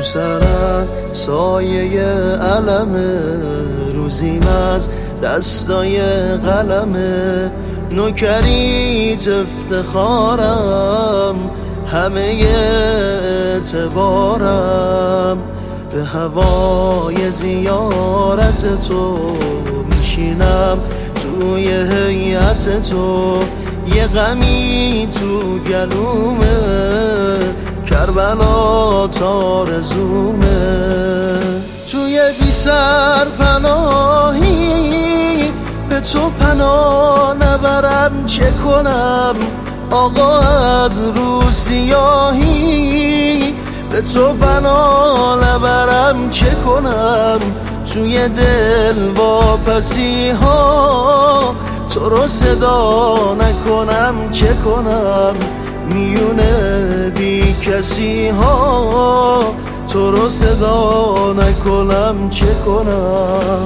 رو سرم سایه علم، روزیم از دستای قلمه، نوکریت افتخارم، همه اعتبارم، به هوای زیارت تو میشینم، توی هیئت تو یه غمی تو گلومه، کربلا تارزومه، توی بی سر پناهی به تو پناه نبرم چه کنم، آقا از رو سیاهی به تو پناه نبرم چه کنم، توی دل واپسی ها تو رو صدا نکنم چه کنم، میونه بی کسی ها تو رو صدا نکنم چه کنم.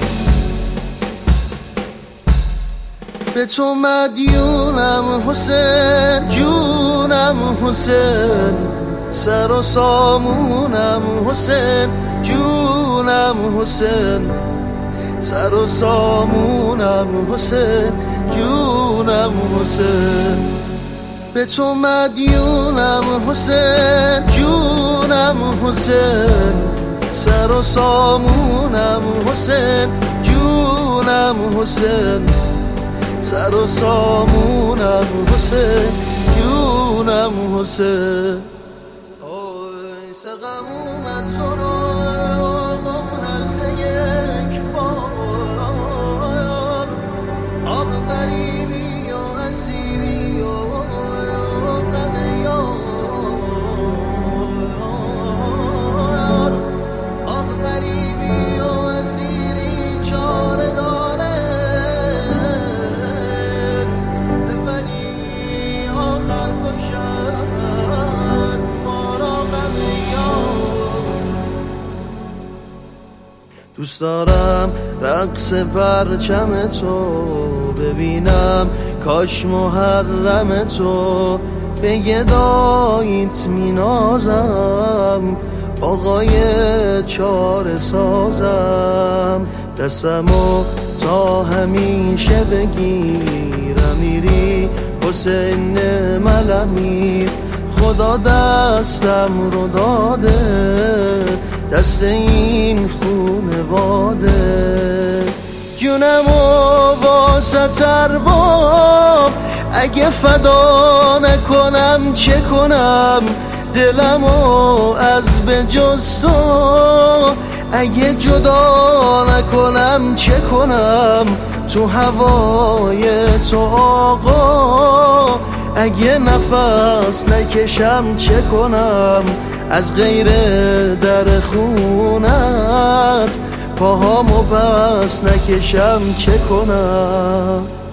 به تو مدیونم حسین، جونم حسین، سر و سامونم حسین، جونم حسین، سر و سامونم حسین، جونم حسین. به تو مدیونم حسین، جونم حسین، سر و سامونم حسین، جونم حسین، سر و سامونم حسین، جونم حسین. آی سقم اومد سراغم هر سه یک بار، آخ غریبی و اسیری و غم یار، آخ غریبی و اسیری چاره داره، ولی آخر کشن ما را غم یار. دوست دارم رقص پرچم تو ببینم، کاش محرم تو به گداییت مینازم، آقای چاره سازم، دستمو تا همیشه بگیرم، میری حسین ملمی، خدا دستم رو داده، دست این خونواده، جونمو واسه ارباب اگه فدا نکنم چه کنم، دلمو از به جز تو اگه جدا نکنم چه کنم، تو هوای تو آقا اگه نفس نکشم چه کنم، از غیر در خونت پاهامو پس نکشم چه کنم.